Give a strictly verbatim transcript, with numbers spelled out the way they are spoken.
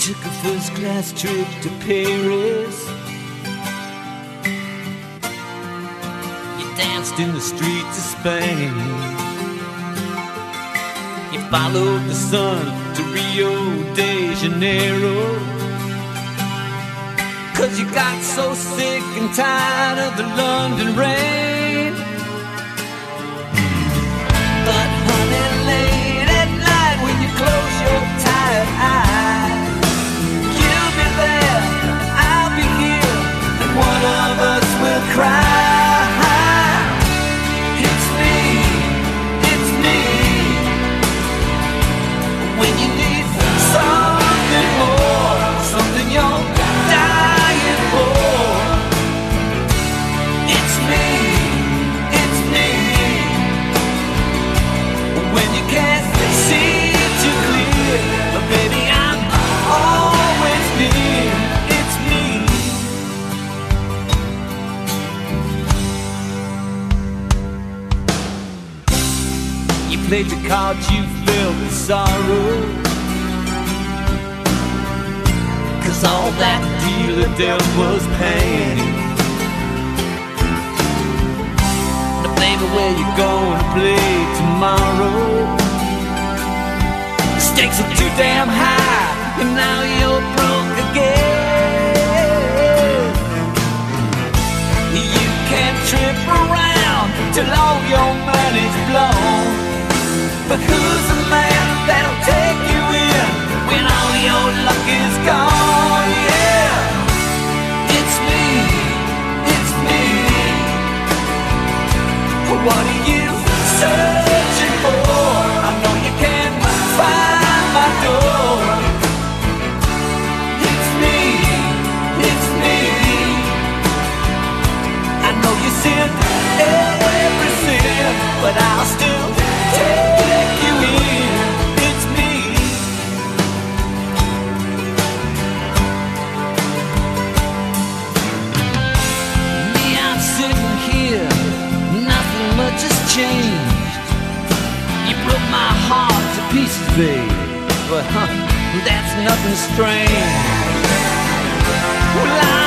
took a first class trip to Paris. You danced in the streets of Spain. You followed the sun to Rio de Janeiro, 'cause you got so sick and tired of the London rain. But honey, late at night when you close your tired eyes, you'll be there, I'll be here, and one of us will cry. It's me, it's me. When you need something more, something you're dying for, it's me, it's me. When you can't see too clear, but baby, I'm always near. It's me. You played the cards you filled with sorrow, 'cause all that dealer dealt was pain. Now baby, where you gonna play tomorrow? The stakes are too damn high, and now you're broke again. You can't trip around till all your money's blown. But who's the man that'll take you in when all your luck is gone? Yeah, it's me, it's me. What are you searching for? I know you can't find my door. It's me, it's me. I know you sin every sin, but I'll still take you in. It's me. Me, I'm sitting here, nothing much has changed. You broke my heart to pieces, babe, but huh, that's nothing strange. Well, I